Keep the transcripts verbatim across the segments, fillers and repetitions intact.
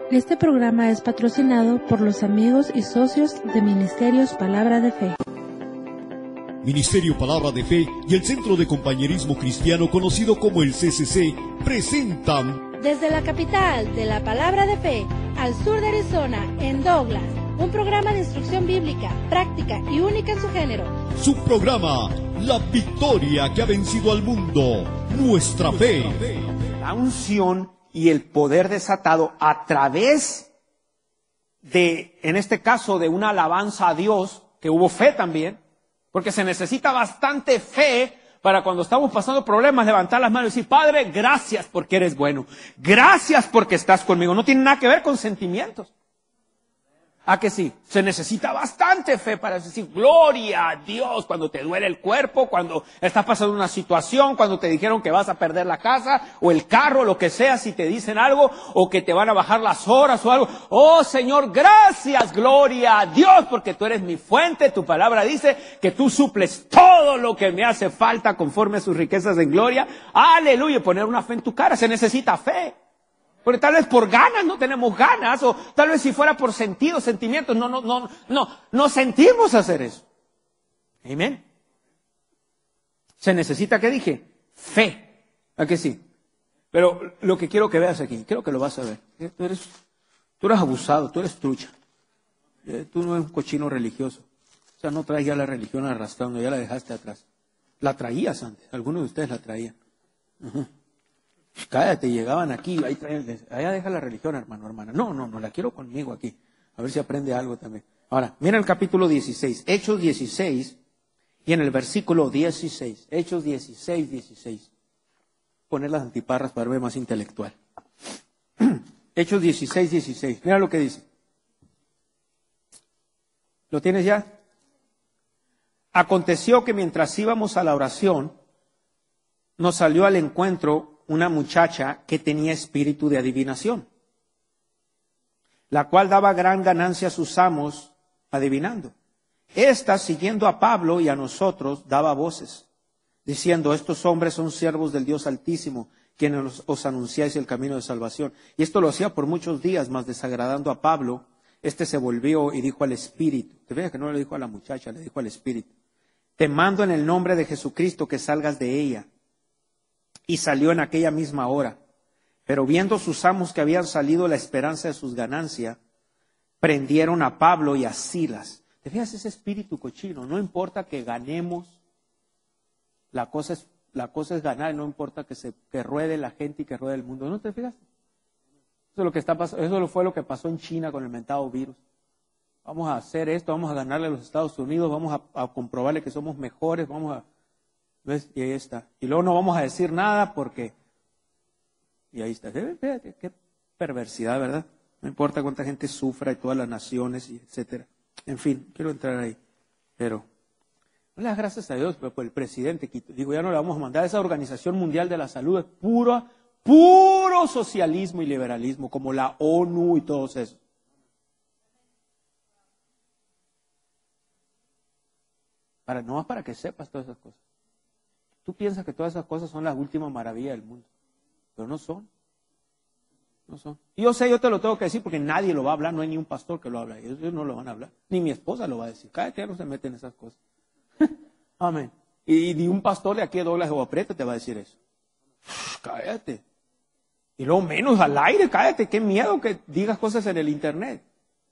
Este programa es patrocinado por los amigos y socios de Ministerios Palabra de Fe. Ministerio Palabra de Fe y el Centro de Compañerismo Cristiano conocido como el C C C presentan desde la capital de la Palabra de Fe al sur de Arizona, en Douglas, un programa de instrucción bíblica, práctica y única en su género. Su programa, La Victoria que ha vencido al mundo, Nuestra Fe. La unción y el poder desatado a través de, en este caso, de una alabanza a Dios, que hubo fe también, porque se necesita bastante fe para cuando estamos pasando problemas, levantar las manos y decir, Padre, gracias porque eres bueno. Gracias porque estás conmigo. No tiene nada que ver con sentimientos. ¿A que sí? Se necesita bastante fe para decir, gloria a Dios, cuando te duele el cuerpo, cuando estás pasando una situación, cuando te dijeron que vas a perder la casa, o el carro, lo que sea, si te dicen algo, o que te van a bajar las horas o algo. Oh Señor, gracias, gloria a Dios, porque tú eres mi fuente, tu palabra dice que tú suples todo lo que me hace falta conforme a sus riquezas en gloria. Aleluya, poner una fe en tu cara, se necesita fe. Porque tal vez por ganas no tenemos ganas, o tal vez si fuera por sentidos, sentimientos, no, no, no, no, no sentimos hacer eso. Amén. Se necesita, ¿qué dije? Fe. ¿A que sí? Pero lo que quiero que veas aquí, creo que lo vas a ver. Tú eres, tú eres abusado, tú eres trucha. Tú no eres un cochino religioso. O sea, no traes ya la religión arrastrando, ya la dejaste atrás. La traías antes, algunos de ustedes la traían. Uh-huh. Cállate, llegaban aquí, ahí traen, allá deja la religión, hermano, hermana. No, no, no, la quiero conmigo aquí. A ver si aprende algo también. Ahora, mira el capítulo dieciséis, Hechos dieciséis, y en el versículo dieciséis, Hechos dieciséis, dieciséis. Poner las antiparras para ver más intelectual. Hechos dieciséis, dieciséis. Mira lo que dice. ¿Lo tienes ya? Aconteció que mientras íbamos a la oración, nos salió al encuentro una muchacha que tenía espíritu de adivinación, la cual daba gran ganancia a sus amos adivinando. Esta, siguiendo a Pablo y a nosotros, daba voces, diciendo, estos hombres son siervos del Dios Altísimo, quienes os, os anunciáis el camino de salvación. Y esto lo hacía por muchos días, mas desagradando a Pablo, este se volvió y dijo al espíritu, te fijas que no le dijo a la muchacha, le dijo al espíritu, te mando en el nombre de Jesucristo que salgas de ella. Y salió en aquella misma hora. Pero viendo sus amos que habían salido la esperanza de sus ganancias, prendieron a Pablo y a Silas. ¿Te fijas ese espíritu cochino? No importa que ganemos, la cosa es, la cosa es ganar, no importa que se que ruede la gente y que ruede el mundo. ¿No te fijas? Eso es lo que está pasando, eso fue lo que pasó en China con el mentado virus. Vamos a hacer esto, vamos a ganarle a los Estados Unidos, vamos a, a comprobarle que somos mejores, vamos a... ¿Ves? Y ahí está. Y luego no vamos a decir nada porque... Y ahí está. Fíjate, qué perversidad, ¿verdad? No importa cuánta gente sufra y todas las naciones, y etcétera. En fin, quiero entrar ahí. Pero, no le das gracias a Dios por el presidente. Digo, ya no le vamos a mandar a esa Organización Mundial de la Salud. Es puro, puro socialismo y liberalismo, como la ONU y todos esos. Para, no más para que sepas todas esas cosas. Tú piensas que todas esas cosas son las últimas maravillas del mundo, pero no son. No son. Y yo sé, yo te lo tengo que decir porque nadie lo va a hablar, no hay ni un pastor que lo habla, ellos, ellos no lo van a hablar, ni mi esposa lo va a decir. Cállate, ya no se meten en esas cosas. Amén. Y ni un pastor de aquí de Douglas o Aprieta te va a decir eso. Cállate. Y luego menos al aire, cállate, qué miedo que digas cosas en el internet.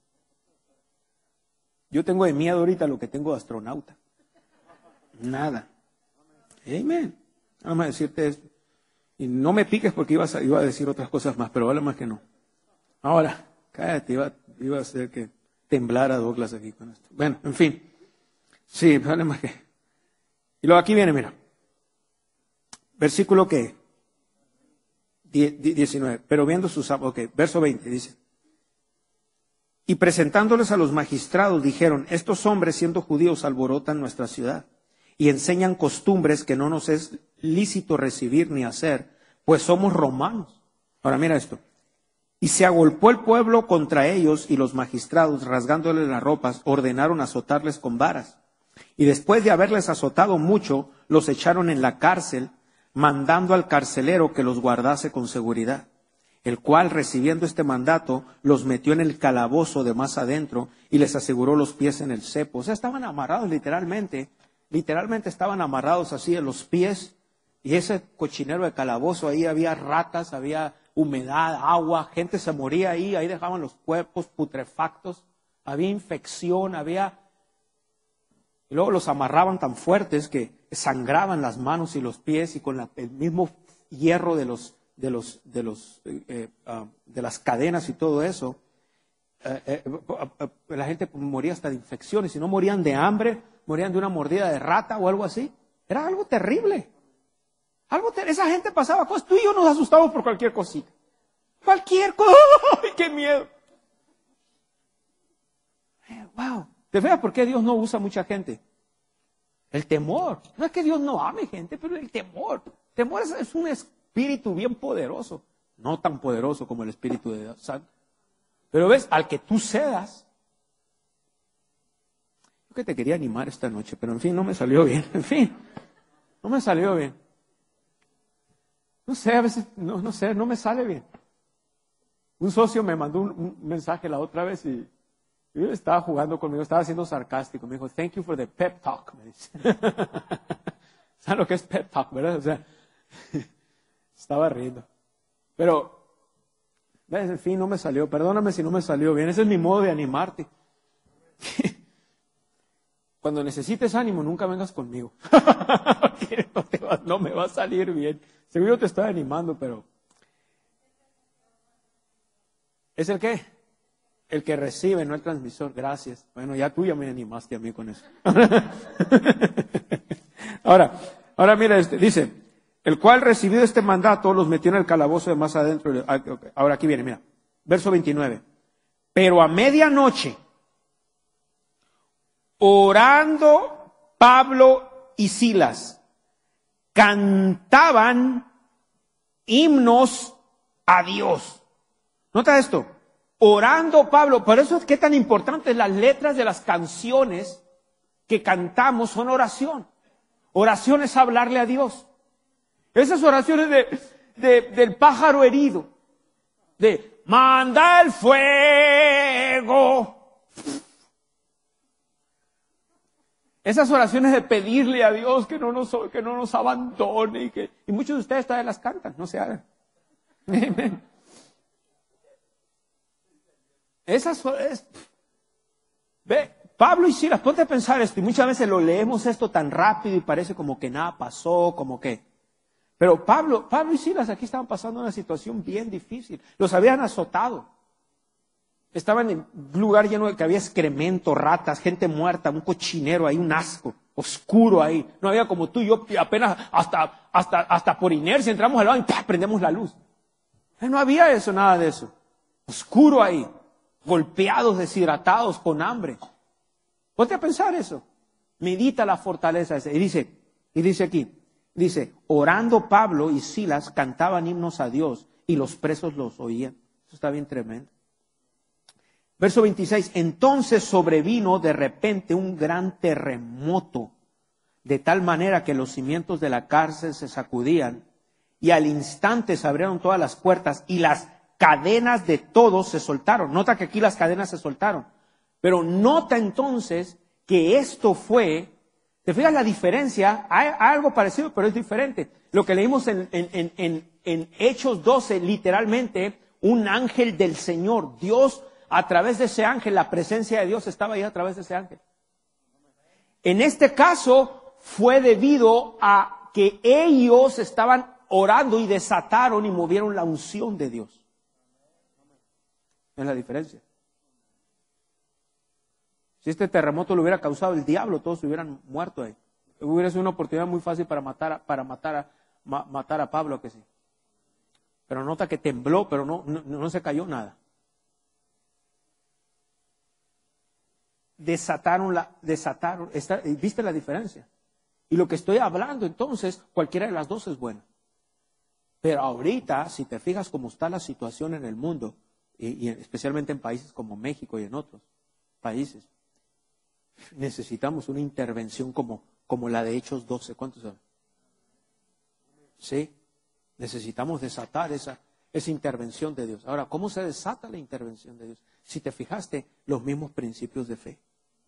Yo tengo de miedo ahorita lo que tengo de astronauta. Nada. Amén. Vamos a decirte esto. Y no me piques porque ibas a, iba a decir otras cosas más, pero vale más que no. Ahora, cállate, iba, iba a hacer que temblara Douglas aquí con esto. Bueno, en fin. Sí, vale más que. Y luego aquí viene, mira. Versículo que diecinueve. Pero viendo sus... Ok, verso veinte dice. Y presentándoles a los magistrados dijeron, estos hombres siendo judíos alborotan nuestra ciudad y enseñan costumbres que no nos es lícito recibir ni hacer, pues somos romanos. Ahora mira esto. Y se agolpó el pueblo contra ellos y los magistrados, rasgándoles las ropas, ordenaron azotarles con varas. Y después de haberles azotado mucho, los echaron en la cárcel, mandando al carcelero que los guardase con seguridad. el cual, recibiendo este mandato, los metió en el calabozo de más adentro y les aseguró los pies en el cepo. O sea, estaban amarrados literalmente, literalmente estaban amarrados así en los pies, y ese cochinero de calabozo, ahí había ratas, había humedad, agua, gente se moría ahí, ahí dejaban los cuerpos putrefactos, había infección, había... Y luego los amarraban tan fuertes que sangraban las manos y los pies, y con la, el mismo hierro de los de los de los eh, uh, de las cadenas y todo eso, eh, eh, uh, uh, la gente moría hasta de infecciones, y no morían de hambre, morían de una mordida de rata o algo así. Era algo terrible. Algo ter esa gente pasaba cosas. Tú y yo nos asustamos por cualquier cosita. Cualquier cosa. ¡Ay, qué miedo! Wow. ¿Te fijas por qué Dios no usa mucha gente? El temor. No es que Dios no ame gente, pero el temor. El temor es, es un espíritu bien poderoso. No tan poderoso como el Espíritu de Dios Santo. Pero ves, al que tú cedas. Yo que te quería animar esta noche, pero en fin, no me salió bien. En fin, no me salió bien. No sé, a veces, no, no sé, no me sale bien. Un socio me mandó un, un mensaje la otra vez y yo estaba jugando conmigo, estaba siendo sarcástico. Me dijo, thank you for the pep talk. Me dice. ¿Sabes lo que es pep talk, verdad? O sea, estaba riendo. Pero, ves, en fin, no me salió. Perdóname si no me salió bien. Ese es mi modo de animarte. Cuando necesites ánimo, nunca vengas conmigo. no, te va, no me va a salir bien. Seguro te estoy animando, pero... ¿Es el qué? El que recibe, no el transmisor. Gracias. Bueno, ya tú ya me animaste a mí con eso. ahora, ahora mira, este, dice, el cual recibido este mandato los metió en el calabozo de más adentro. Ahora aquí viene, mira. Verso veintinueve. Pero a medianoche, orando Pablo y Silas, cantaban himnos a Dios. Nota esto, orando Pablo, por eso es que tan importante las letras de las canciones que cantamos son oración. Oración es hablarle a Dios. Esas oraciones de, de, del pájaro herido, de manda el fuego. Esas oraciones de pedirle a Dios que no nos, que no nos abandone. Y, que, y muchos de ustedes todavía las cantan, no se hagan. Esas es, ve, Pablo y Silas, ponte a pensar esto, y muchas veces lo leemos esto tan rápido y parece como que nada pasó, como que... Pero Pablo, Pablo y Silas aquí estaban pasando una situación bien difícil. Los habían azotado. Estaban en un lugar lleno de que había excremento, ratas, gente muerta, un cochinero ahí, un asco, oscuro ahí. No había como tú y yo, apenas hasta, hasta, hasta por inercia entramos al baño y ¡pah! Prendemos la luz. No había eso, nada de eso. Oscuro ahí, golpeados, deshidratados, con hambre. Ponte a pensar eso. Medita la fortaleza esa. Y dice, y dice aquí, dice, orando Pablo y Silas cantaban himnos a Dios y los presos los oían. Eso está bien tremendo. Verso veintiséis, entonces sobrevino de repente un gran terremoto, de tal manera que los cimientos de la cárcel se sacudían, y al instante se abrieron todas las puertas, y las cadenas de todos se soltaron. Nota que aquí las cadenas se soltaron, pero nota entonces que esto fue, ¿te fijas la diferencia? Hay algo parecido, pero es diferente. Lo que leímos en, en, en, en, en Hechos doce, literalmente, un ángel del Señor, Dios, a través de ese ángel, la presencia de Dios estaba ahí a través de ese ángel. En este caso fue debido a que ellos estaban orando y desataron y movieron la unción de Dios. ¿Es la diferencia? Si este terremoto lo hubiera causado el diablo, todos se hubieran muerto ahí. Hubiera sido una oportunidad muy fácil para matar a, para matar a, ma, matar a Pablo, que sí. Pero nota que tembló, pero no, no, no se cayó nada. Desataron la, desataron, esta, ¿viste la diferencia? Y lo que estoy hablando entonces, cualquiera de las dos es buena. Pero ahorita, si te fijas cómo está la situación en el mundo, y, y especialmente en países como México y en otros países, necesitamos una intervención como, como la de Hechos doce. ¿Cuántos saben? Sí, necesitamos desatar esa, Es intervención de Dios. Ahora, ¿cómo se desata la intervención de Dios? Si te fijaste, los mismos principios de fe.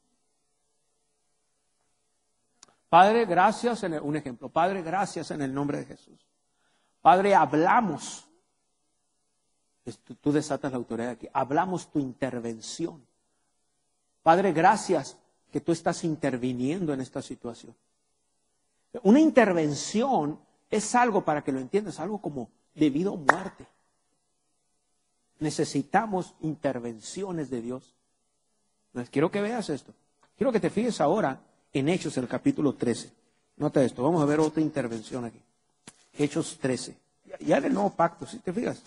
Padre, gracias, en el, un ejemplo. Padre, gracias en el nombre de Jesús. Padre, hablamos. Tú, tú desatas la autoridad aquí. Hablamos tu intervención. Padre, gracias que tú estás interviniendo en esta situación. Una intervención es algo, para que lo entiendas, algo como de vida o muerte. Necesitamos intervenciones de Dios. Entonces, quiero que veas esto. Quiero que te fijes ahora en Hechos, el capítulo trece. Nota esto, vamos a ver otra intervención aquí. Hechos trece. Ya en el nuevo pacto, ¿sí te fijas?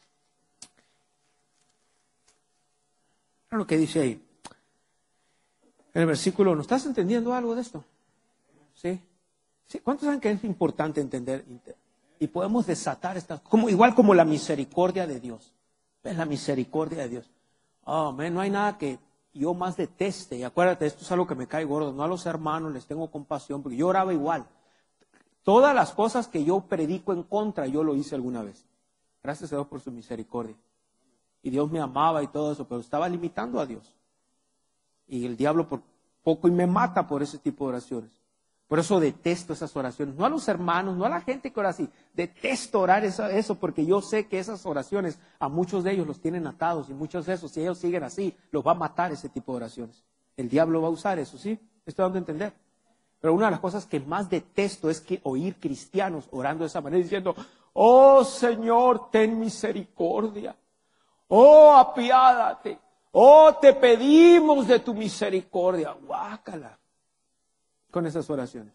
Mira lo que dice ahí. En el versículo uno. ¿Estás entendiendo algo de esto? ¿Sí? ¿Sí? ¿Cuántos saben que es importante entender? Y podemos desatar estas, como, igual como la misericordia de Dios. ¿Ves la misericordia de Dios? Oh, man, no hay nada que yo más deteste. Y acuérdate, esto es algo que me cae gordo. No a los hermanos les tengo compasión, porque yo oraba igual. Todas las cosas que yo predico en contra, yo lo hice alguna vez. Gracias a Dios por su misericordia. Y Dios me amaba y todo eso, pero estaba limitando a Dios. Y el diablo por poco y me mata por ese tipo de oraciones. Por eso detesto esas oraciones. No a los hermanos, no a la gente que ora así. Detesto orar eso, eso porque yo sé que esas oraciones a muchos de ellos los tienen atados. Y muchos de esos, si ellos siguen así, los va a matar ese tipo de oraciones. El diablo va a usar eso, ¿sí? Estoy dando a entender. Pero una de las cosas que más detesto es que oír cristianos orando de esa manera, diciendo, oh Señor, ten misericordia. Oh, apiádate. Oh, te pedimos de tu misericordia. Guácala. Con esas oraciones.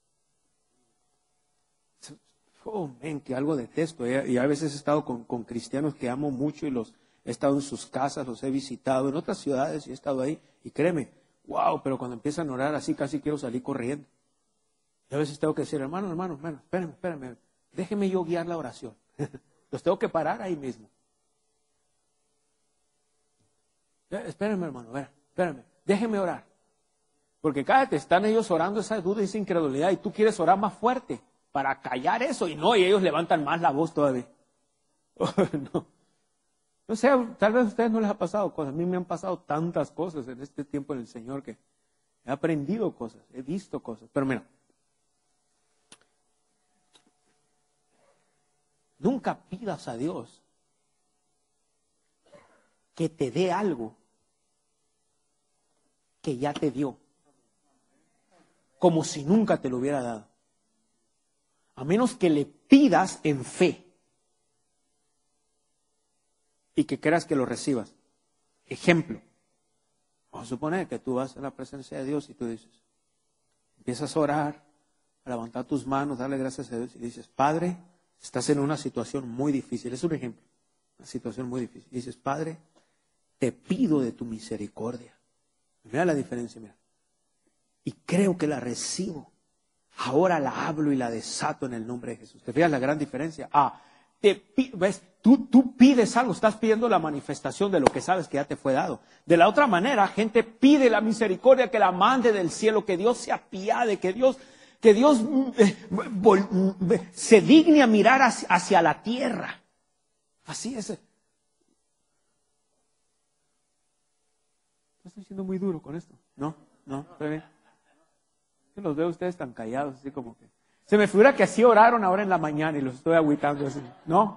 Oh, men, que algo detesto. Y a veces he estado con, con cristianos que amo mucho y los he estado en sus casas, los he visitado en otras ciudades y he estado ahí. Y créeme, wow, pero cuando empiezan a orar así casi quiero salir corriendo. Y a veces tengo que decir, hermano, hermano, hermano, espérame, espérame, déjeme yo guiar la oración. Los tengo que parar ahí mismo. Espérenme, hermano, a ver, espérame, déjeme orar. Porque cállate, están ellos orando esa duda y esa incredulidad y tú quieres orar más fuerte para callar eso y no, y ellos levantan más la voz todavía. no. no sé, tal vez a ustedes no les ha pasado cosas, a mí me han pasado tantas cosas en este tiempo en el Señor que he aprendido cosas, he visto cosas, pero mira, nunca pidas a Dios que te dé algo que ya te dio. Como si nunca te lo hubiera dado. A menos que le pidas en fe. Y que creas que lo recibas. Ejemplo. Vamos a suponer que tú vas a la presencia de Dios y tú dices, empiezas a orar, a levantar tus manos, darle gracias a Dios y dices, Padre, estás en una situación muy difícil. Es un ejemplo. Una situación muy difícil. Y dices, Padre, te pido de tu misericordia. Mira la diferencia, mira. Y creo que la recibo. Ahora la hablo y la desato en el nombre de Jesús. ¿Te fijas la gran diferencia? Ah, te, ves, tú, tú pides algo, estás pidiendo la manifestación de lo que sabes que ya te fue dado. De la otra manera, gente pide la misericordia que la mande del cielo, que Dios se apiade, que Dios, que Dios eh, vol, eh, se digne a mirar hacia, hacia la tierra. Así es. No estoy siendo muy duro con esto. No, no, estoy bien. Yo los veo ustedes tan callados, así como que... Se me figura que así oraron ahora en la mañana y los estoy agüitando así. ¿No?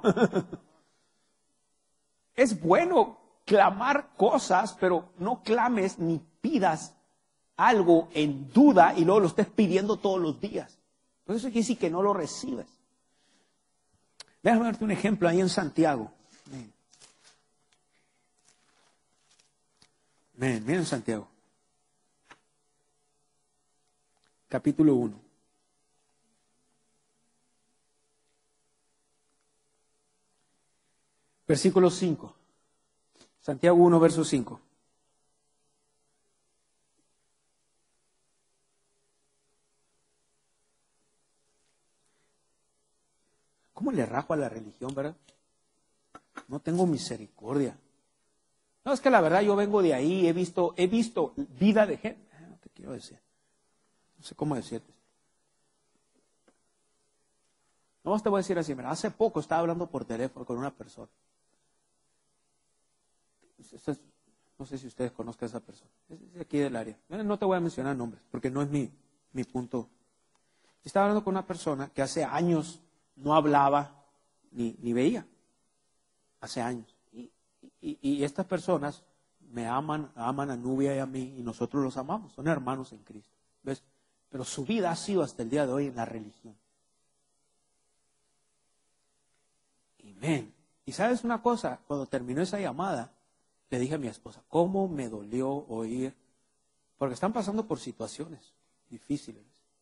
Es bueno clamar cosas, pero no clames ni pidas algo en duda y luego lo estés pidiendo todos los días. Por eso quiere decir que no lo recibes. Déjame darte un ejemplo ahí en Santiago. Miren, miren, miren Santiago. Capítulo uno. Versículo cinco. Santiago uno, verso cinco. ¿Cómo le rajo a la religión, verdad? No tengo misericordia. No, es que la verdad yo vengo de ahí, he visto, he visto vida de gente. No te quiero decir. No sé cómo decirte. No, te voy a decir así, mira, hace poco estaba hablando por teléfono con una persona. No sé si ustedes conozcan a esa persona. Es de aquí del área. No te voy a mencionar nombres, porque no es mi, mi punto. Estaba hablando con una persona que hace años no hablaba ni, ni veía. Hace años. Y, y, y estas personas me aman, aman a Nubia y a mí, y nosotros los amamos. Son hermanos en Cristo. ¿Ves? Pero su vida ha sido hasta el día de hoy en la religión. Amén. Y sabes una cosa, cuando terminó esa llamada, le dije a mi esposa, ¿cómo me dolió oír? Porque están pasando por situaciones difíciles.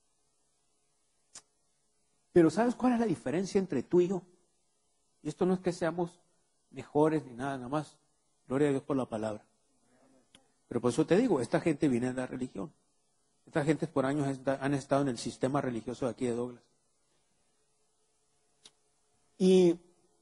Pero ¿sabes cuál es la diferencia entre tú y yo? Y esto no es que seamos mejores ni nada, nada más. Gloria a Dios por la palabra. Pero por eso te digo, esta gente viene de la religión. Esta gente por años está, han estado en el sistema religioso de aquí de Douglas. Y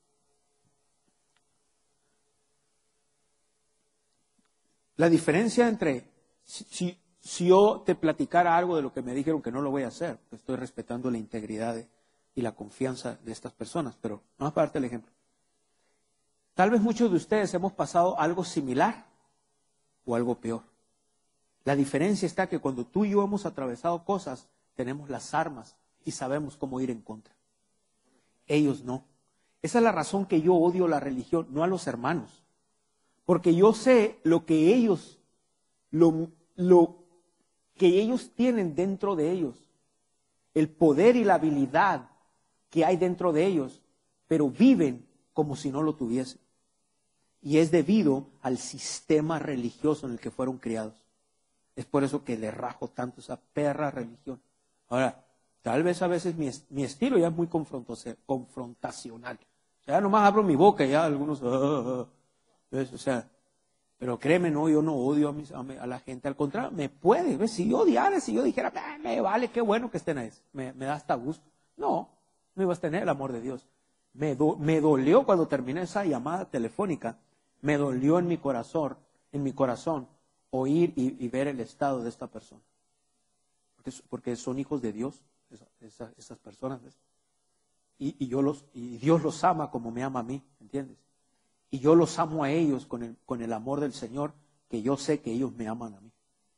la diferencia entre, si, si, si yo te platicara algo de lo que me dijeron que no lo voy a hacer, que estoy respetando la integridad de, y la confianza de estas personas, pero vamos a darte el ejemplo. Tal vez muchos de ustedes hemos pasado algo similar o algo peor. La diferencia está que cuando tú y yo hemos atravesado cosas, tenemos las armas y sabemos cómo ir en contra. Ellos no. Esa es la razón que yo odio la religión, no a los hermanos. Porque yo sé lo que ellos, lo, lo que ellos tienen dentro de ellos, el poder y la habilidad que hay dentro de ellos, pero viven como si no lo tuviesen. Y es debido al sistema religioso en el que fueron criados. Es por eso que le rajo tanto esa perra religión. Ahora, tal vez a veces mi, mi estilo ya es muy confrontacional. O sea, ya nomás abro mi boca y ya algunos... Uh, uh, ¿ves? O sea, pero créeme, no, yo no odio a, mis, a, mi, a la gente. Al contrario, me puede. ¿Ves? Si yo odiara, si yo dijera, me vale, qué bueno que estén ahí. Me, me da hasta gusto. No, no ibas a tener el amor de Dios. Me, do, me dolió cuando terminé esa llamada telefónica. Me dolió en mi corazón, en mi corazón, oír y, y ver el estado de esta persona. Porque, porque son hijos de Dios, esa, esa, esas personas, ¿ves? Y, y, yo los, y Dios los ama como me ama a mí, ¿entiendes? Y yo los amo a ellos con el, con el amor del Señor, que yo sé que ellos me aman a mí.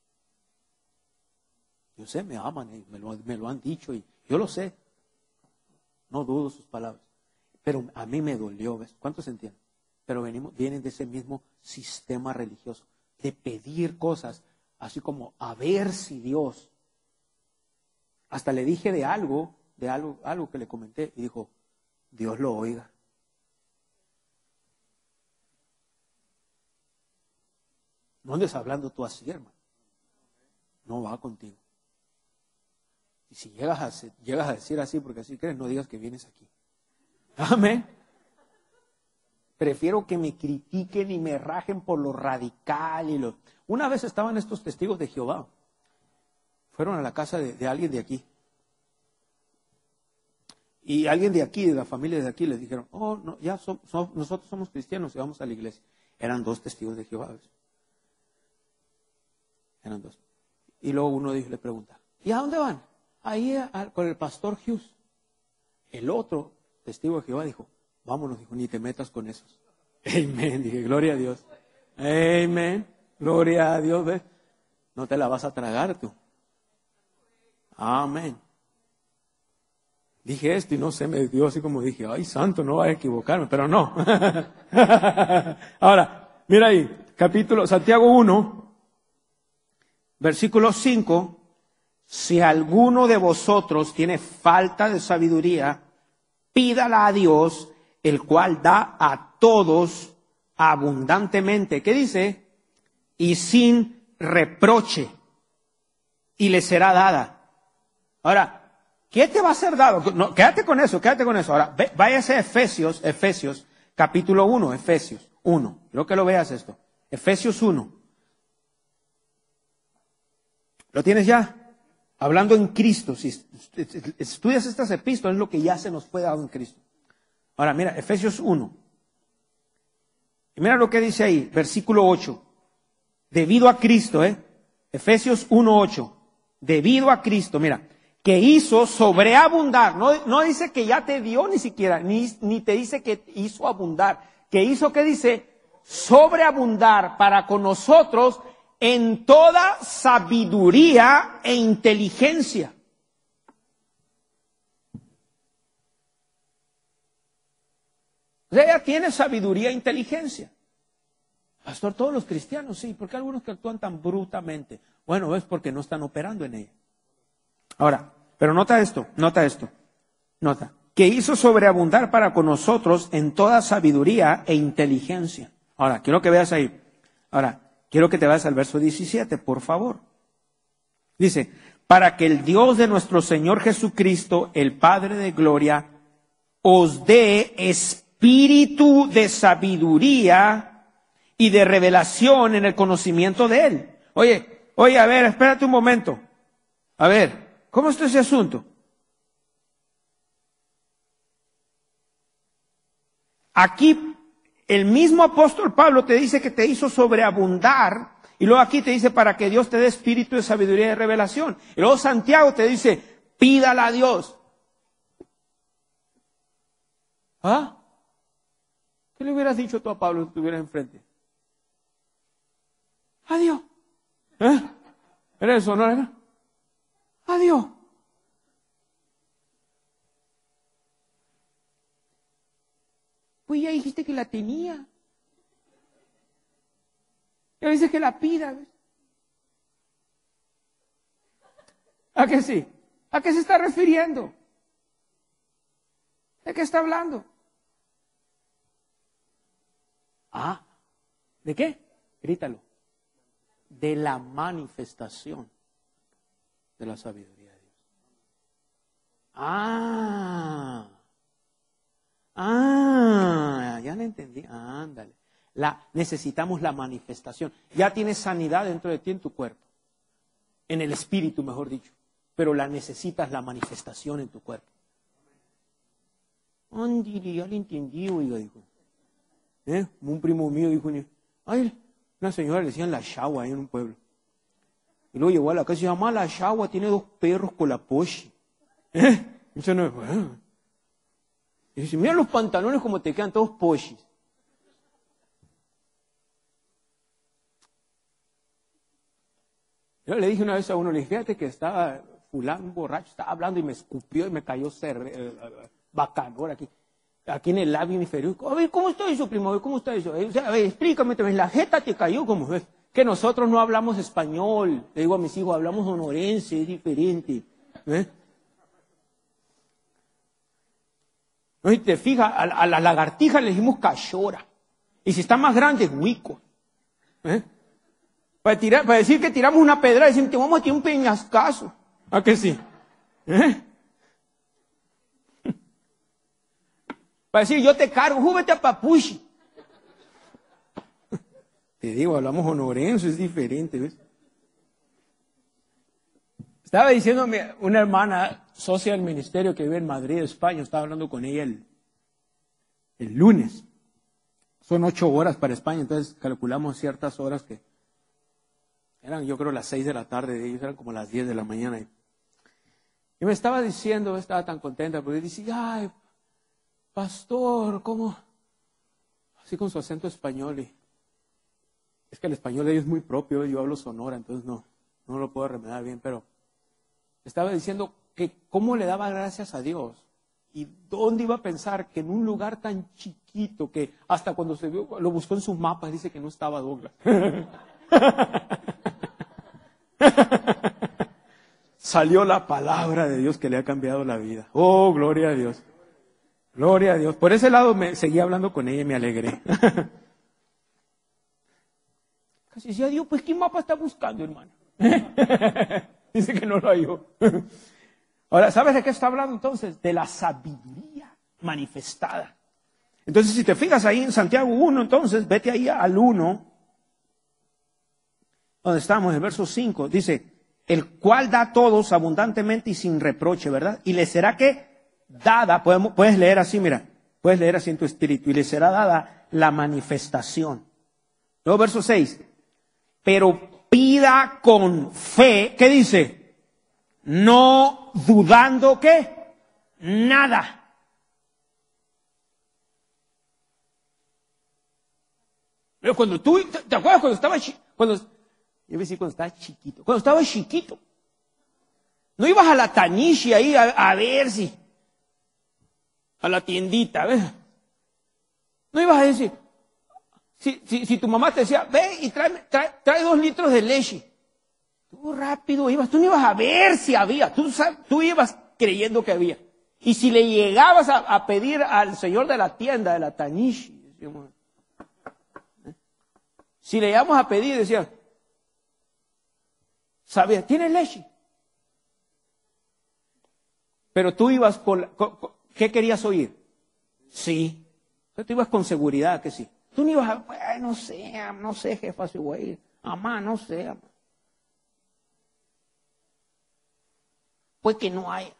Yo sé, me aman, ellos, me, lo, me lo han dicho y yo lo sé. No dudo sus palabras. Pero a mí me dolió, ¿ves? ¿Cuántos entienden? Pero venimos, vienen de ese mismo sistema religioso, de pedir cosas, así como a ver si Dios. Hasta le dije de algo, de algo, algo que le comenté, y dijo, Dios lo oiga. No andes hablando tú así, hermano. No va contigo. Y si llegas a, llegas a decir así, porque así crees, no digas que vienes aquí. Amén. Prefiero que me critiquen y me rajen por lo radical y lo... Una vez estaban estos testigos de Jehová. Fueron a la casa de, de alguien de aquí. Y alguien de aquí, de la familia de aquí, les dijeron, oh, no, ya so, so, nosotros somos cristianos y vamos a la iglesia. Eran dos testigos de Jehová. ¿Ves? Eran dos. Y luego uno de ellos le pregunta, ¿y a dónde van? Ahí a, a, con el pastor Hughes. El otro testigo de Jehová dijo, vámonos, dijo, ni te metas con esos. Amén, dije, gloria a Dios. Amén, gloria a Dios, ¿ves? No te la vas a tragar tú. Amén. Dije esto y no sé, me dio así como dije, ay, santo, no voy a equivocarme, pero no. Ahora, mira ahí, capítulo, Santiago uno, versículo cinco, si alguno de vosotros tiene falta de sabiduría, pídala a Dios, el cual da a todos abundantemente. ¿Qué dice? Y sin reproche, y le será dada. Ahora, ¿qué te va a ser dado? No, quédate con eso, quédate con eso. Ahora, ve, váyase a Efesios, Efesios, capítulo uno, Efesios uno. Quiero que lo veas esto. Efesios uno. ¿Lo tienes ya? Hablando en Cristo. Si estudias estas epístolas, es lo que ya se nos fue dado en Cristo. Ahora, mira, Efesios uno. Y mira lo que dice ahí, versículo ocho. Debido a Cristo, ¿eh? Efesios uno, ocho. Debido a Cristo, mira. que hizo sobreabundar. No, no dice que ya te dio ni siquiera, ni, ni te dice que hizo abundar. Que hizo, que dice, sobreabundar para con nosotros en toda sabiduría e inteligencia. O sea, ella tiene sabiduría e inteligencia. Pastor, todos los cristianos, sí. ¿Por qué algunos que actúan tan brutamente? Bueno, es porque no están operando en ella. Ahora, pero nota esto, nota esto, nota. Que hizo sobreabundar para con nosotros en toda sabiduría e inteligencia. Ahora, quiero que veas ahí. Ahora, quiero que te vayas al verso diecisiete, por favor. Dice, para que el Dios de nuestro Señor Jesucristo, el Padre de gloria, os dé espíritu de sabiduría y de revelación en el conocimiento de Él. Oye, oye, a ver, espérate un momento. A ver, ¿cómo está ese asunto? Aquí el mismo apóstol Pablo te dice que te hizo sobreabundar, y luego aquí te dice para que Dios te dé espíritu de sabiduría y de revelación. Y luego Santiago te dice, pídala a Dios. ¿Ah? ¿Qué le hubieras dicho tú a Pablo si estuvieras enfrente? Adiós. ¿Eh? ¿Era eso, no era? Adiós. Pues ya dijiste que la tenía. Ya dices que la pida. ¿Ves? ¿A qué sí? ¿A qué se está refiriendo? ¿De qué está hablando? Ah, ¿de qué? Grítalo. De la manifestación de la sabiduría de Dios. Ah. Ah, ya lo entendí. Ándale. La, necesitamos la manifestación. Ya tienes sanidad dentro de ti en tu cuerpo. En el espíritu, mejor dicho. Pero la necesitas la manifestación en tu cuerpo. Andy, ya lo entendí, oiga, dijo. ¿Eh? Un primo mío dijo, ay, una señora le decían la Shagua ahí en un pueblo. Y luego llegó a la casa y se llama la Shagua, tiene dos perros con la poshi. ¿Eh? Y eso no es bueno. Y dice, mira los pantalones como te quedan todos poshis. Yo le dije una vez a uno, le dije, fíjate que estaba fulano, un borracho, estaba hablando y me escupió y me cayó cerre, eh, bacanor aquí, aquí en el labio inferior. A ver, ¿cómo está eso, primo? A ver, ¿cómo está eso? O sea, a ver, explícame, la jeta te cayó, ¿cómo ves? Que nosotros no hablamos español. Le digo a mis hijos, hablamos sonorense, es diferente. ¿Eh? No, y te fijas, a, a la lagartija le dijimos cachora. Y si está más grande, huico. ¿Eh? Para, tirar, para decir que tiramos una pedra, decimos, te vamos a tirar un peñascazo. ¿A que sí? ¿Eh? Para decir, yo te cargo, júbete a papuchi. Te digo, hablamos honorense, es diferente, ¿ves? Estaba diciéndome una hermana, socia del ministerio que vive en Madrid, España, estaba hablando con ella el, el lunes. Son ocho horas para España, entonces calculamos ciertas horas que eran, yo creo, las seis de la tarde, de ellos eran como las diez de la mañana. Y, y me estaba diciendo, estaba tan contenta, porque dice, ay, pastor, ¿cómo? Así con su acento español. Y es que el español de ellos es muy propio, yo hablo Sonora, entonces no, no lo puedo remediar bien, pero estaba diciendo que cómo le daba gracias a Dios. ¿Y dónde iba a pensar que en un lugar tan chiquito que hasta cuando se vio, lo buscó en sus mapas, dice que no estaba Douglas? Salió la palabra de Dios que le ha cambiado la vida. Oh, gloria a Dios. Gloria a Dios. Por ese lado me seguí hablando con ella y me alegré. Casi decía, Dios, pues ¿qué mapa está buscando, hermano? Dice que no lo halló. Ahora, ¿sabes de qué está hablando entonces? De la sabiduría manifestada. Entonces, si te fijas ahí en Santiago uno, entonces, vete ahí al uno, donde estamos, en el verso cinco, dice, el cual da a todos abundantemente y sin reproche, ¿verdad? Y le será que dada, podemos, puedes leer así, mira, puedes leer así en tu espíritu, y le será dada la manifestación. Luego, verso seis, pero pida con fe, ¿qué dice? no dudando ¿qué? Nada. Pero cuando tú, ¿te acuerdas cuando estaba chiquito? Cuando, yo iba a decir cuando estaba chiquito. Cuando estaba chiquito. No ibas a la Tanishi ahí a, a ver si, a la tiendita, ¿ves? No ibas a decir, si, si, si tu mamá te decía, ve y trae, trae, trae dos litros de leche. Tú rápido ibas, tú no ibas a ver si había, tú, tú ibas creyendo que había. Y si le llegabas a, a pedir al señor de la tienda, de la Tanishi, decíamos, ¿eh? Si le llegamos a pedir, decía, ¿sabías? ¿Tienes leche? Pero tú ibas con, con, con ¿qué querías oír? Sí. Pero tú ibas con seguridad que sí. Tú no ibas a, ay, no sé, no sé, jefa, si voy a ir. Mamá, no sé, mamá. Pues que no haya.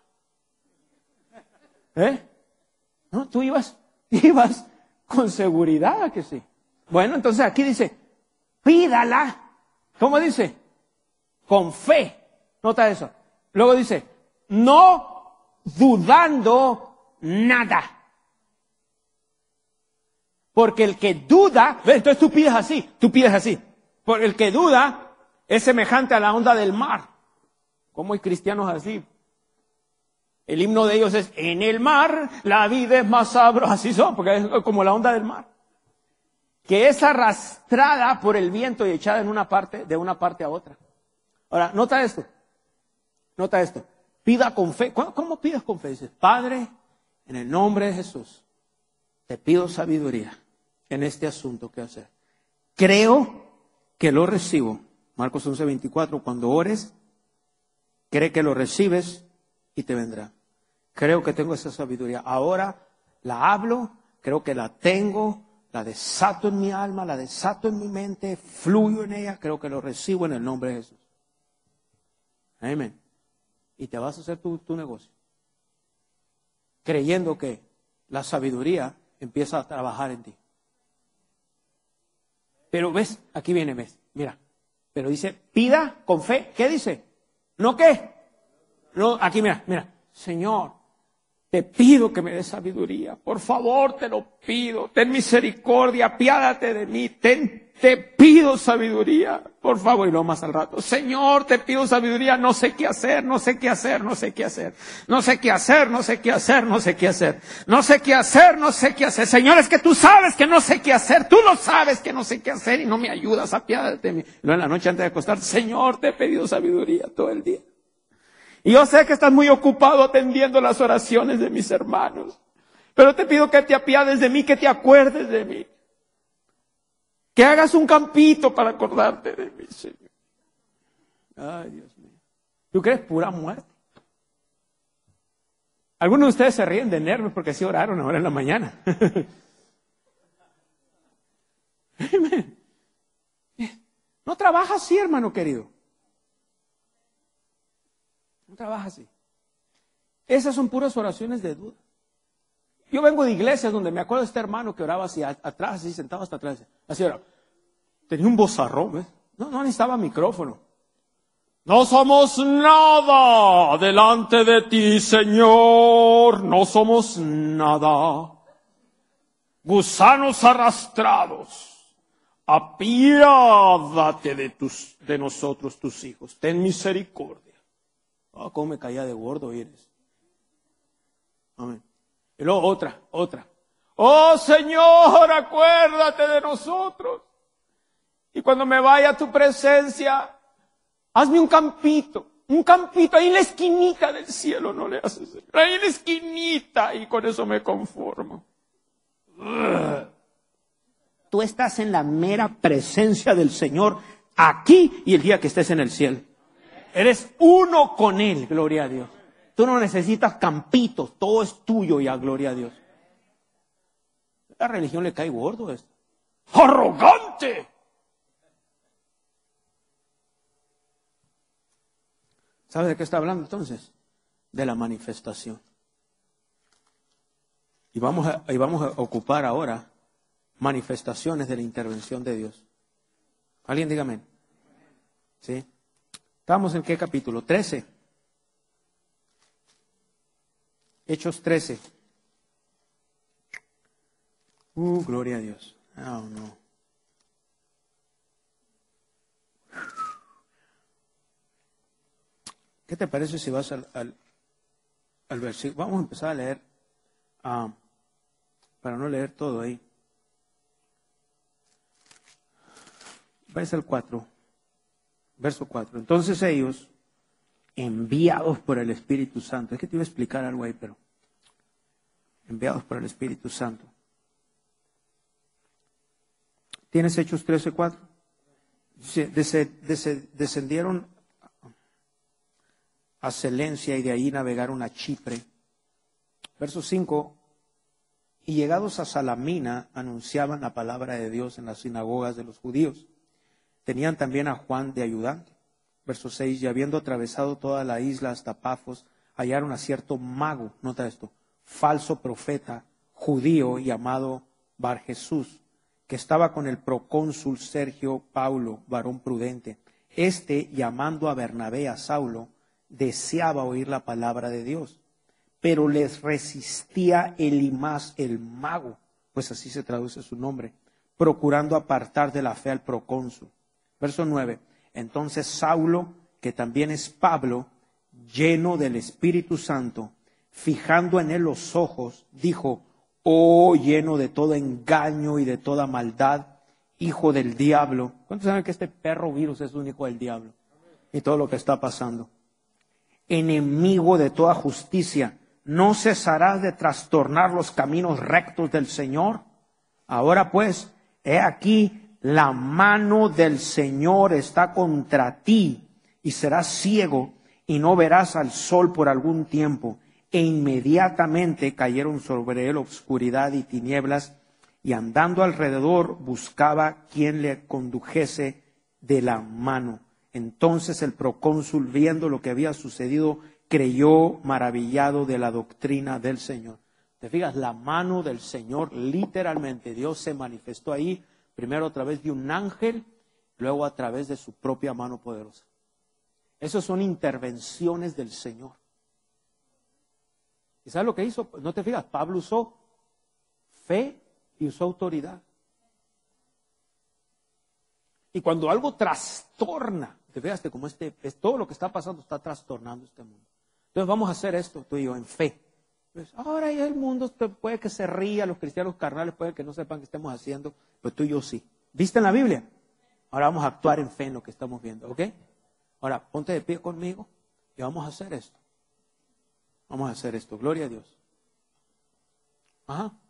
¿Eh? No, tú ibas, ibas con seguridad que sí. Bueno, entonces aquí dice, pídala. ¿Cómo dice? Con fe. Nota eso. Luego dice, no dudando nada. Porque el que duda, entonces tú pides así, tú pides así. Porque el que duda es semejante a la onda del mar. ¿Cómo hay cristianos así? El himno de ellos es, en el mar la vida es más sabrosa. Así son, porque es como la onda del mar. Que es arrastrada por el viento y echada en una parte, de una parte a otra. Ahora, nota esto. Nota esto. Pida con fe. ¿Cómo, cómo pidas con fe? Dices, Padre, en el nombre de Jesús, te pido sabiduría en este asunto que hacer. Creo que lo recibo. Marcos once veinticuatro, cuando ores, cree que lo recibes y te vendrá. Creo que tengo esa sabiduría. Ahora la hablo, creo que la tengo, la desato en mi alma, la desato en mi mente, fluyo en ella, creo que lo recibo en el nombre de Jesús. Amén. Y te vas a hacer tu, tu negocio. Creyendo que la sabiduría empieza a trabajar en ti. Pero ves, aquí viene, ves, mira. Pero dice, pida con fe. ¿Qué dice? ¿No qué? No, aquí mira, mira. Señor, te pido que me des sabiduría. Por favor, te lo pido. Ten misericordia, apiádate de mí. Ten, te pido sabiduría. Por favor, y luego más al rato. Señor, te pido sabiduría. No sé qué hacer, no sé qué hacer, no sé qué hacer. No sé qué hacer, no sé qué hacer, no sé qué hacer. No sé qué hacer, no sé qué hacer. Señor, es que tú sabes que no sé qué hacer. Tú lo sabes que no sé qué hacer y no me ayudas. Apiádate de mí. Y luego en la noche antes de acostar, Señor, te he pedido sabiduría todo el día. Y yo sé que estás muy ocupado atendiendo las oraciones de mis hermanos. Pero te pido que te apiades de mí, que te acuerdes de mí. Que hagas un campito para acordarte de mí, Señor. Ay, Dios mío. ¿Tú crees pura muerte? Algunos de ustedes se ríen de nervios porque sí oraron ahora en la mañana. No trabaja así, hermano querido. No trabaja así. Esas son puras oraciones de duda. Yo vengo de iglesias donde me acuerdo de este hermano que oraba así, atrás, así, sentado hasta atrás. Así era. Tenía un vozarrón, ¿ves? No, no necesitaba micrófono. No somos nada delante de ti, Señor. No somos nada. Gusanos arrastrados. Apiádate de tus, de nosotros, tus hijos. Ten misericordia. Ah, oh, cómo me caía de gordo, eres. Amén. Y luego otra, otra. Oh Señor, acuérdate de nosotros. Y cuando me vaya a tu presencia, hazme un campito, un campito ahí en la esquinita del cielo, no le haces, ahí en la esquinita, y con eso me conformo. Ugh. Tú estás en la mera presencia del Señor, aquí y el día que estés en el cielo. Eres uno con Él, gloria a Dios. Tú no necesitas campitos, todo es tuyo ya, gloria a Dios. La religión le cae gordo esto. ¡Arrogante! ¿Sabes de qué está hablando entonces? De la manifestación. Y vamos a, y vamos a ocupar ahora manifestaciones de la intervención de Dios. ¿Alguien dígame? ¿Sí? ¿Estamos en qué capítulo? trece. Hechos trece. Uh, gloria a Dios. Oh, no. ¿Qué te parece si vas al, al, al versículo? Vamos a empezar a leer, uh, para no leer todo ahí. Verso cuatro. Verso cuatro. Entonces ellos, enviados por el Espíritu Santo. Es que te iba a explicar algo ahí, pero enviados por el Espíritu Santo. ¿Tienes Hechos trece, cuatro? Descendieron a Celencia y de ahí navegaron a Chipre. Verso cinco. Y llegados a Salamina, anunciaban la palabra de Dios en las sinagogas de los judíos. Tenían también a Juan de ayudante. Verso seis. Y habiendo atravesado toda la isla hasta Pafos, hallaron a cierto mago, nota esto, falso profeta, judío llamado Bar Jesús, que estaba con el procónsul Sergio Paulo, varón prudente. Este, llamando a Bernabé, a Saulo, deseaba oír la palabra de Dios, pero les resistía Elimas el mago, pues así se traduce su nombre, procurando apartar de la fe al procónsul. Verso nueve. Entonces Saulo, que también es Pablo, lleno del Espíritu Santo, fijando en él los ojos, dijo: oh, lleno de todo engaño y de toda maldad, hijo del diablo. ¿Cuántos saben que este perro virus es un hijo del diablo? Y todo lo que está pasando. Enemigo de toda justicia, ¿no cesarás de trastornar los caminos rectos del Señor? Ahora pues, he aquí, la mano del Señor está contra ti, y serás ciego, y no verás al sol por algún tiempo. E inmediatamente cayeron sobre él obscuridad y tinieblas, y andando alrededor buscaba quien le condujese de la mano. Entonces el procónsul, viendo lo que había sucedido, creyó maravillado de la doctrina del Señor. ¿Te fijas? La mano del Señor, literalmente, Dios se manifestó ahí, primero a través de un ángel, luego a través de su propia mano poderosa. Esas son intervenciones del Señor. ¿Y sabes lo que hizo? No te fijas, Pablo usó fe y usó autoridad. Y cuando algo trastorna, te fijas como este, es todo lo que está pasando está trastornando este mundo. Entonces vamos a hacer esto, tú y yo, en fe. Pues, ahora ya el mundo puede que se ría, los cristianos carnales puede que no sepan qué estamos haciendo, pero tú y yo sí. ¿Viste en la Biblia? Ahora vamos a actuar en fe en lo que estamos viendo, ¿ok? Ahora ponte de pie conmigo y vamos a hacer esto. Vamos a hacer esto, gloria a Dios. Ajá.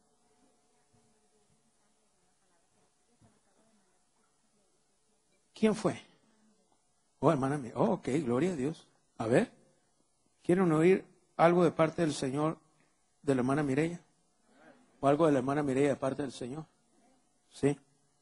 ¿Quién fue? Oh, hermana mía. Oh, ok, gloria a Dios. A ver, ¿quieren oír algo de parte del Señor de la hermana Mireya? ¿O algo de la hermana Mireya de parte del Señor? Sí.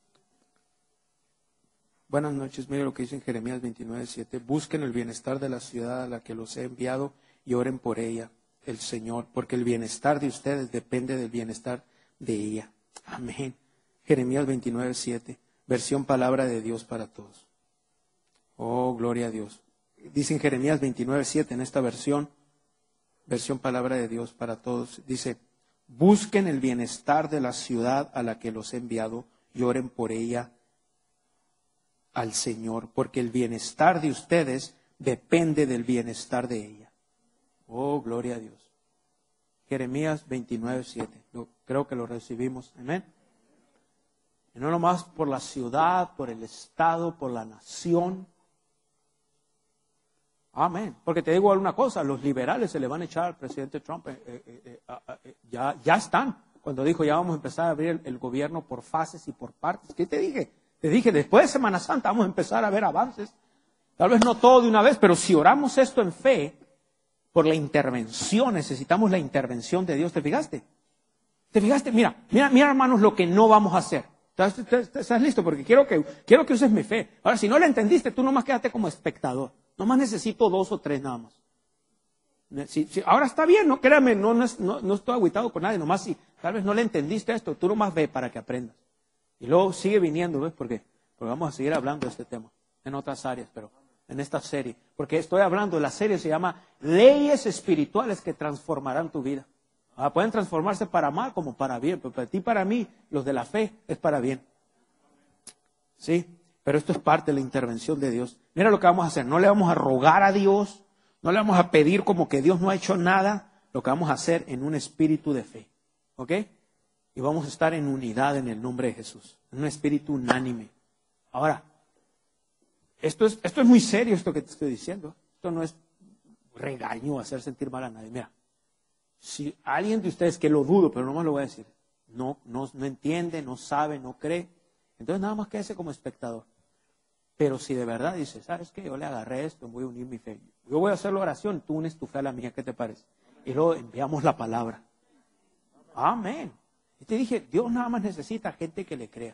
Buenas noches, mire lo que dice en Jeremías veintinueve, siete. Busquen el bienestar de la ciudad a la que los he enviado y oren por ella, el Señor, porque el bienestar de ustedes depende del bienestar de ella. Amén. Jeremías veintinueve, siete. Versión palabra de Dios para todos. Oh, gloria a Dios. Dice en Jeremías veintinueve, siete, en esta versión, versión palabra de Dios para todos, dice: busquen el bienestar de la ciudad a la que los he enviado y oren por ella al Señor, porque el bienestar de ustedes depende del bienestar de ella. Oh, gloria a Dios. Jeremías veintinueve, siete. Yo creo que lo recibimos. Amén. Y no nomás por la ciudad, por el estado, por la nación. Amén. Porque te digo alguna cosa, los liberales se le van a echar al presidente Trump. Eh, eh, eh, eh, eh, ya, ya están. Cuando dijo ya vamos a empezar a abrir el, el gobierno por fases y por partes. ¿Qué te dije? Te dije, después de Semana Santa vamos a empezar a ver avances. Tal vez no todo de una vez, pero si oramos esto en fe, por la intervención, necesitamos la intervención de Dios. ¿Te fijaste? ¿Te fijaste? Mira, mira, mira hermanos, lo que no vamos a hacer. ¿Estás, estás, estás listo? Porque quiero que, quiero que uses mi fe. Ahora, si no la entendiste, tú nomás quédate como espectador. Nomás necesito dos o tres nada más. Si, si, ahora está bien, no créame, no, no, no, no estoy agüitado con nadie. Nomás si tal vez no le entendiste esto, tú nomás ve para que aprendas. Y luego sigue viniendo, ¿ves por qué? Porque vamos a seguir hablando de este tema en otras áreas, pero en esta serie. Porque estoy hablando, la serie se llama Leyes Espirituales que Transformarán Tu Vida. Ah, pueden transformarse para mal como para bien, pero para ti, para mí, los de la fe, es para bien. ¿Sí? Pero esto es parte de la intervención de Dios. Mira lo que vamos a hacer. No le vamos a rogar a Dios, no le vamos a pedir como que Dios no ha hecho nada. Lo que vamos a hacer en un espíritu de fe. ¿Ok? Y vamos a estar en unidad en el nombre de Jesús. En un espíritu unánime. Ahora, esto es, esto es muy serio esto que te estoy diciendo. Esto no es regaño o hacer sentir mal a nadie. Mira, si alguien de ustedes, que lo dudo, pero no más lo voy a decir, no, no, no entiende, no sabe, no cree, entonces nada más quédese como espectador. Pero si de verdad dice, ¿sabes qué? Yo le agarré esto, voy a unir mi fe. Yo voy a hacer la oración, tú unes tu fe a la mía, ¿qué te parece? Y luego enviamos la palabra. Amén. Y te dije, Dios nada más necesita gente que le crea.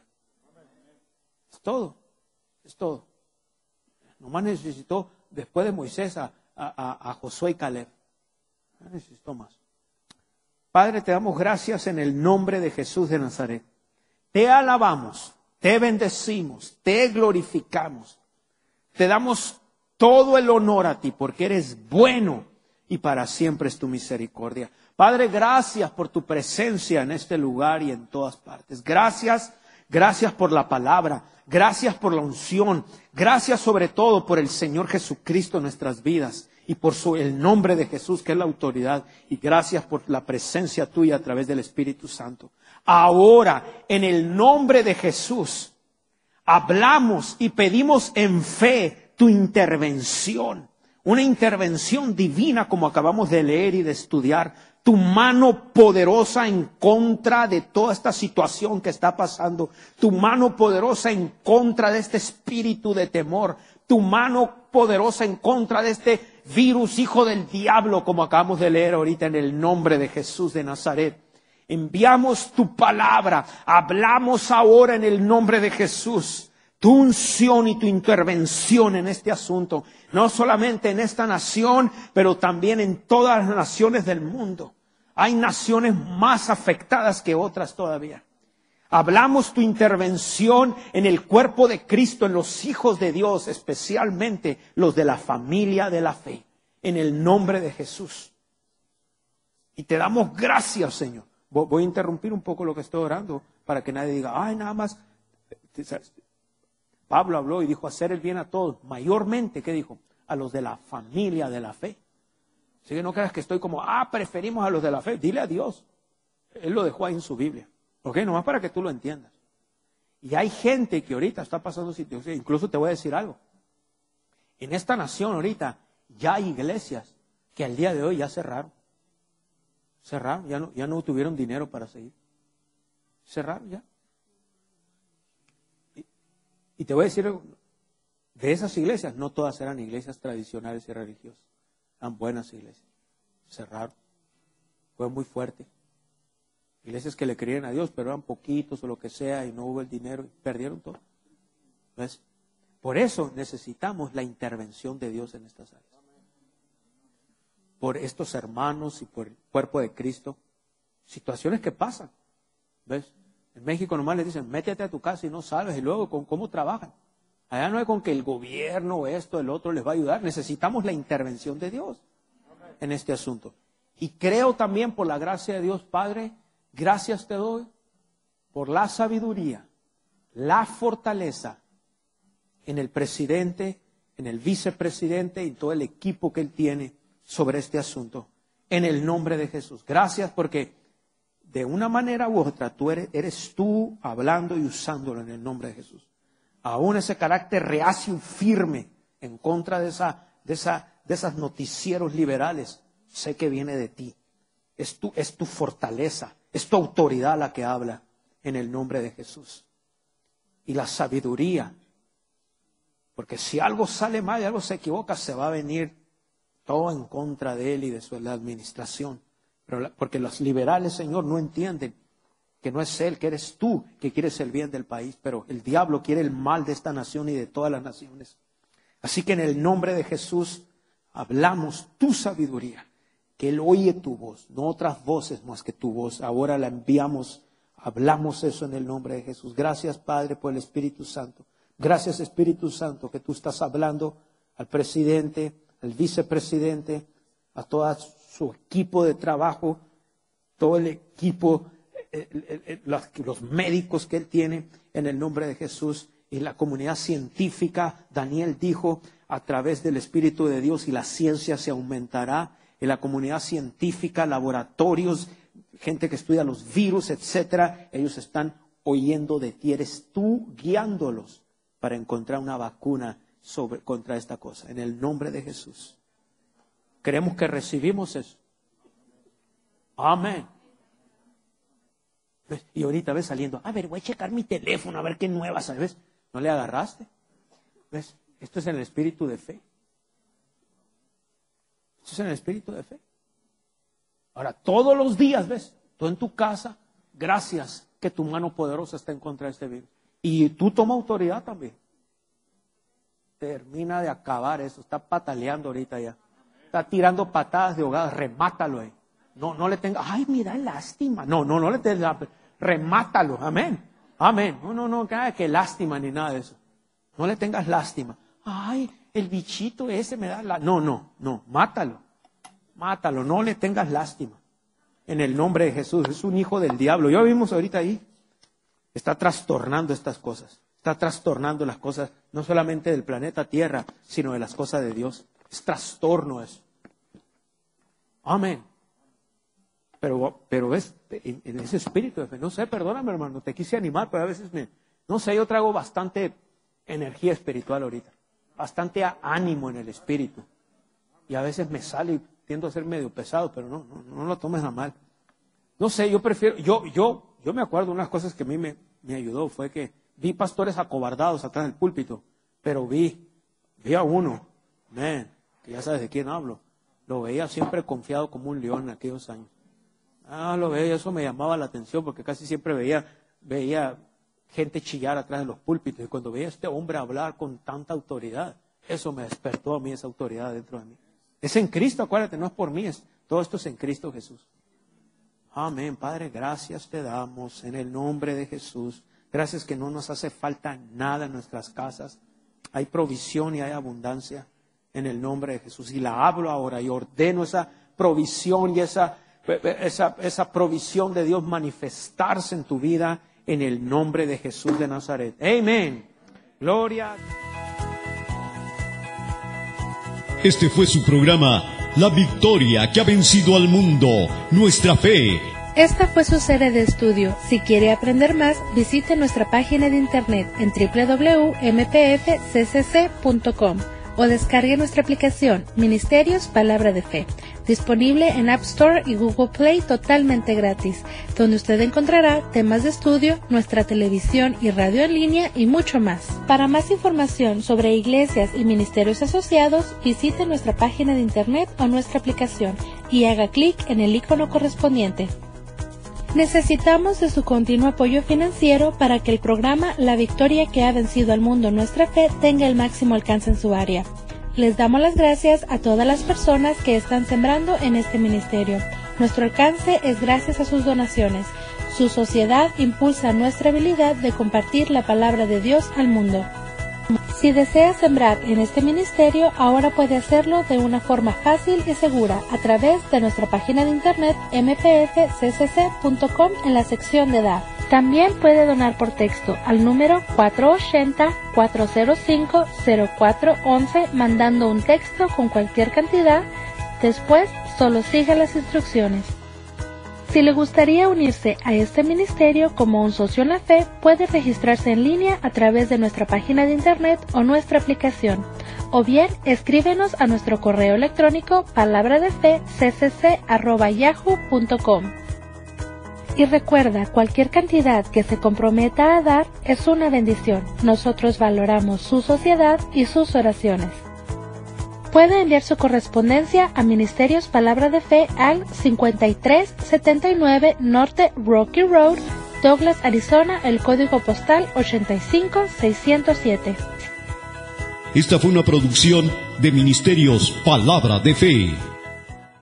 Es todo, es todo. Nomás necesitó, después de Moisés, a, a, a Josué y Caleb. No necesitó más. Padre, te damos gracias en el nombre de Jesús de Nazaret. Te alabamos, te bendecimos, te glorificamos. Te damos todo el honor a ti porque eres bueno y para siempre es tu misericordia. Padre, gracias por tu presencia en este lugar y en todas partes. Gracias, gracias por la palabra. Gracias por la unción. Gracias sobre todo por el Señor Jesucristo en nuestras vidas. Y por su, el nombre de Jesús, que es la autoridad. Y gracias por la presencia tuya a través del Espíritu Santo. Ahora, en el nombre de Jesús, hablamos y pedimos en fe tu intervención. Una intervención divina como acabamos de leer y de estudiar. Tu mano poderosa en contra de toda esta situación que está pasando. Tu mano poderosa en contra de este espíritu de temor. Tu mano poderosa en contra de este virus, hijo del diablo, como acabamos de leer ahorita en el nombre de Jesús de Nazaret. Enviamos tu palabra. Hablamos ahora en el nombre de Jesús. Tu unción y tu intervención en este asunto. No solamente en esta nación, pero también en todas las naciones del mundo. Hay naciones más afectadas que otras todavía. Hablamos tu intervención en el cuerpo de Cristo, en los hijos de Dios, especialmente los de la familia de la fe, en el nombre de Jesús. Y te damos gracias, Señor. Voy a interrumpir un poco lo que estoy orando para que nadie diga, ay, nada más. Pablo habló y dijo hacer el bien a todos, mayormente, ¿qué dijo? A los de la familia de la fe. Así que no creas que estoy como, ah, preferimos a los de la fe. Dile a Dios. Él lo dejó ahí en su Biblia. ¿Ok? Nomás para que tú lo entiendas. Y hay gente que ahorita está pasando situaciones. Incluso te voy a decir algo. En esta nación ahorita ya hay iglesias que al día de hoy ya cerraron. Cerraron, ya no, ya no tuvieron dinero para seguir. Cerraron ya. Y, y te voy a decir algo. De esas iglesias, no todas eran iglesias tradicionales y religiosas. Eran buenas iglesias. Cerraron. Fue muy fuerte. Iglesias que le creían a Dios, pero eran poquitos o lo que sea, y no hubo el dinero, y perdieron todo. ¿Ves? Por eso necesitamos la intervención de Dios en estas áreas. Por estos hermanos y por el cuerpo de Cristo. Situaciones que pasan. ¿Ves? En México nomás les dicen, métete a tu casa y no salves, y luego con cómo trabajan. Allá no es con que el gobierno o esto, el otro les va a ayudar. Necesitamos la intervención de Dios en este asunto. Y creo también por la gracia de Dios, Padre, gracias te doy por la sabiduría, la fortaleza en el presidente, en el vicepresidente y todo el equipo que él tiene sobre este asunto. En el nombre de Jesús. Gracias porque de una manera u otra tú eres, eres tú hablando y usándolo en el nombre de Jesús. Aún ese carácter reacio y firme en contra de, esa, de, esa, de esas noticieros liberales, sé que viene de ti. Es tu, es tu fortaleza, es tu autoridad la que habla en el nombre de Jesús. Y la sabiduría, porque si algo sale mal y algo se equivoca, se va a venir todo en contra de él y de su la administración. Pero la, porque los liberales, Señor, no entienden que no es él, que eres tú que quieres el bien del país, pero el diablo quiere el mal de esta nación y de todas las naciones. Así que en el nombre de Jesús hablamos tu sabiduría, que él oye tu voz, no otras voces más que tu voz. Ahora la enviamos, hablamos eso en el nombre de Jesús. Gracias, Padre, por el Espíritu Santo. Gracias, Espíritu Santo, que tú estás hablando al presidente, al vicepresidente, a todo su equipo de trabajo, todo el equipo, eh, eh, eh, los, los médicos que Él tiene en el nombre de Jesús, y la comunidad científica. Daniel dijo, a través del Espíritu de Dios, y la ciencia se aumentará, en la comunidad científica, laboratorios, gente que estudia los virus, etcétera, ellos están oyendo de ti, eres tú guiándolos para encontrar una vacuna sobre, contra esta cosa, en el nombre de Jesús. Creemos que recibimos eso. Amén. ¿Ves? Y ahorita ves saliendo, a ver, voy a checar mi teléfono, a ver qué nueva, ¿sabes? ¿No le agarraste? ¿Ves? Esto es en el espíritu de fe. Esto es en el espíritu de fe. Ahora, todos los días, ¿ves? Tú en tu casa, gracias que tu mano poderosa está en contra de este virus. Y tú toma autoridad también. Termina de acabar eso. Está pataleando ahorita ya. Está tirando patadas de ahogadas. Remátalo ahí. No, no le tenga, ay, me da lástima. No, no, no le tenga, remátalo. Amén. Amén. No, no, no, nada que lástima ni nada de eso. No le tengas lástima. Ay, el bichito ese me da la... No, no, no, mátalo. Mátalo, no le tengas lástima. En el nombre de Jesús, es un hijo del diablo. Ya vimos ahorita ahí. Está trastornando estas cosas. Está trastornando las cosas, no solamente del planeta Tierra, sino de las cosas de Dios. Es trastorno eso. Amén. Pero, pero ves, en, en ese espíritu de fe, no sé, perdóname hermano, te quise animar, pero a veces me, no sé, yo traigo bastante energía espiritual ahorita. Bastante ánimo en el espíritu. Y a veces me sale y tiendo a ser medio pesado, pero no, no, no lo tomes a mal. No sé, yo prefiero, yo, yo, yo me acuerdo, una de las cosas que a mí me, me ayudó fue que vi pastores acobardados atrás del púlpito, pero vi, vi a uno, man, que ya sabes de quién hablo, lo veía siempre confiado como un león en aquellos años. Ah, lo veía, eso me llamaba la atención porque casi siempre veía, veía gente chillar atrás de los púlpitos, y cuando veía a este hombre hablar con tanta autoridad, eso me despertó a mí esa autoridad dentro de mí. Es en Cristo, acuérdate, no es por mí, es, todo esto es en Cristo Jesús. Amén, Padre, gracias te damos en el nombre de Jesús. Gracias que no nos hace falta nada en nuestras casas. Hay provisión y hay abundancia en el nombre de Jesús. Y la hablo ahora y ordeno esa provisión y esa, esa, esa provisión de Dios manifestarse en tu vida en el nombre de Jesús de Nazaret. Amén. Gloria. Este fue su programa, La Victoria que ha vencido al mundo, nuestra fe. Esta fue su serie de estudio. Si quiere aprender más, visite nuestra página de internet en doble u doble u doble u punto m p f c c c punto com o descargue nuestra aplicación Ministerios Palabra de Fe, disponible en App Store y Google Play totalmente gratis, donde usted encontrará temas de estudio, nuestra televisión y radio en línea y mucho más. Para más información sobre iglesias y ministerios asociados, visite nuestra página de internet o nuestra aplicación y haga clic en el icono correspondiente. Necesitamos de su continuo apoyo financiero para que el programa La Victoria que ha vencido al mundo, nuestra fe, tenga el máximo alcance en su área. Les damos las gracias a todas las personas que están sembrando en este ministerio. Nuestro alcance es gracias a sus donaciones. Su sociedad impulsa nuestra habilidad de compartir la palabra de Dios al mundo. Si desea sembrar en este ministerio, ahora puede hacerlo de una forma fácil y segura a través de nuestra página de internet m p f c c c punto com en la sección de dar. También puede donar por texto al número cuatro ocho cero, cuatro cero cinco, cero cuatro uno uno mandando un texto con cualquier cantidad. Después, solo siga las instrucciones. Si le gustaría unirse a este ministerio como un socio en la fe, puede registrarse en línea a través de nuestra página de internet o nuestra aplicación, o bien escríbenos a nuestro correo electrónico palabradefecc arroba yahoo punto com. Y recuerda, cualquier cantidad que se comprometa a dar es una bendición. Nosotros valoramos su sociedad y sus oraciones. Puede enviar su correspondencia a Ministerios Palabra de Fe al cincuenta y tres setenta y nueve Norte Rocky Road, Douglas, Arizona, el código postal ochenta y cinco seiscientos siete. Esta fue una producción de Ministerios Palabra de Fe.